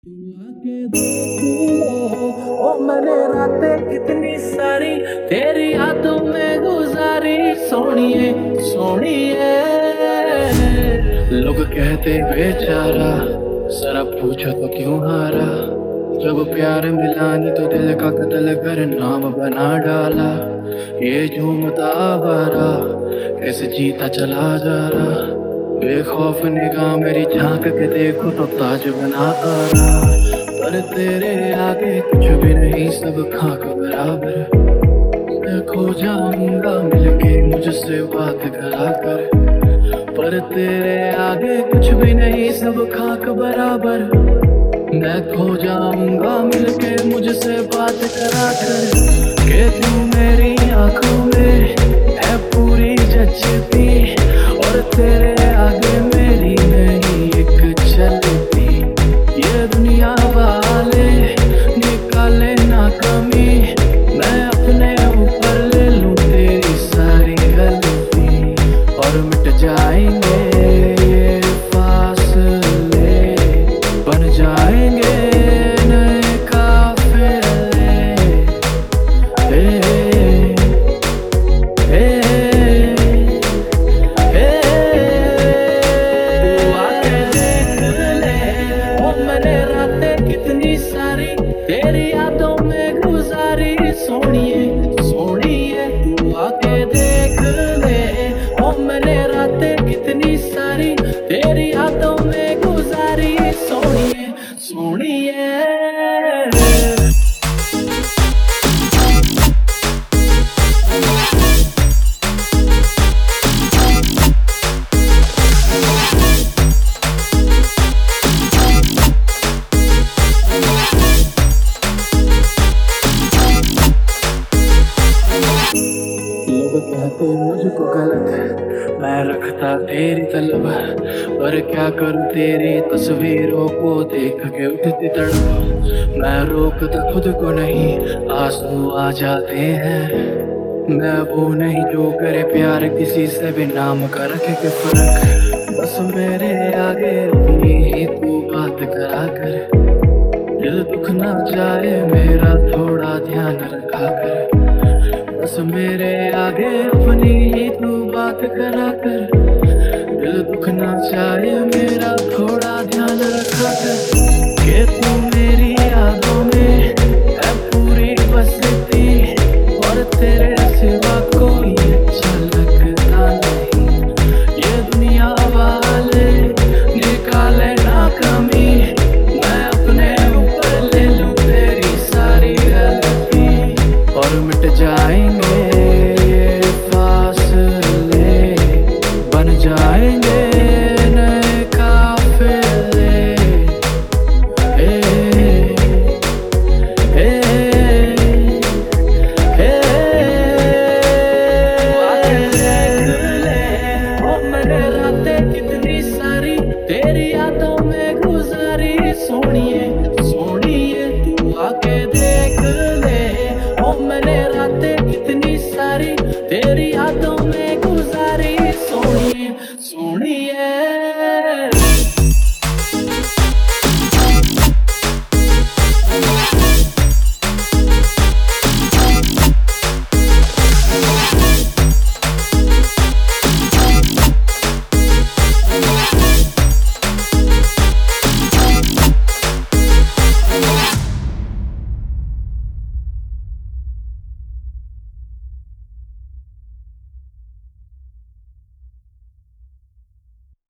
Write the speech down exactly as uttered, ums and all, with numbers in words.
तू आके देख ले, ओ मैंने रातें कितनी सारी तेरी यादों में गुजारी। सोनिए सोनिए, लोग कहते बेचारा, जरा पूछो तो क्यों हारा। जब प्यार मिला नहीं तो दिल का कत्ल कर नाम बना डाला। ये झूमता आवारा कैसे जीता चला जा रहा। बेखौफ निगाह मेरी झांक के देखो तो ताज बना आ रहा। पर तेरे आगे कुछ भी नहीं, सब खाक बराबर। मैं खो जाऊंगा मिलके मुझसे बात करा कर। पर तेरे आगे कुछ भी नहीं, सब खाक बराबर। मैं खो जाऊंगा मिलके मुझसे बात करा कर। के तू मेरी आंखों में है पूरी जचती, और तेरे आगे मेरी नहीं एक चलती। ये दुनिया वाले निकाले ना कमी, मैं अपने ऊपर ले लूं तेरी सारी गलती। और मिट जाएंगे ये फासले, बन जाएंगे नए काफिले। ए, तेरी यादों में गुजारी। सोनिए सोनिए, तू आके देख ले, ओ मैंने रातें कितनी सारी तेरी यादों में गुजारी। सोनिए सोनिए, लोग कहते मुझको गलत, मैं रखता तेरी तलब। पर क्या करूं तेरी तस्वीरों को देख के उठती तड़प। मैं रोकता खुद को नहीं, आंसू आ जाते हैं। मैं वो नहीं जो करे प्यार किसी से भी नाम का रखे के फर्क। बस मेरे आगे अपनी ही तू बात करा कर। दिल दुख ना जाए मेरा, थोड़ा ध्यान रखा कर। बस मेरे आगे अपनी ही तू बात करा कर। दिल दुख ना चाहे मेरा, थोड़ा ध्यान रखा कर। के तू मेरी यादों में है पूरी बसती, और तेरे सिवा कोई अच्छा लगता नहीं। ये दुनिया वाले निकाले ना कमी, मैं अपने ऊपर ले लूं तेरी सारी गलती। और मिट जाएंगे ये फासले, बन जाएंगे नए काफिले। ए, ए, ए, आके देख ले, ओ मैंने रातें कितनी सारी तेरी यादों में गुजारी। सोनिए सोनिए, तू आके देख ले, ओ मैंने रातें कितनी सारी तेरी यादों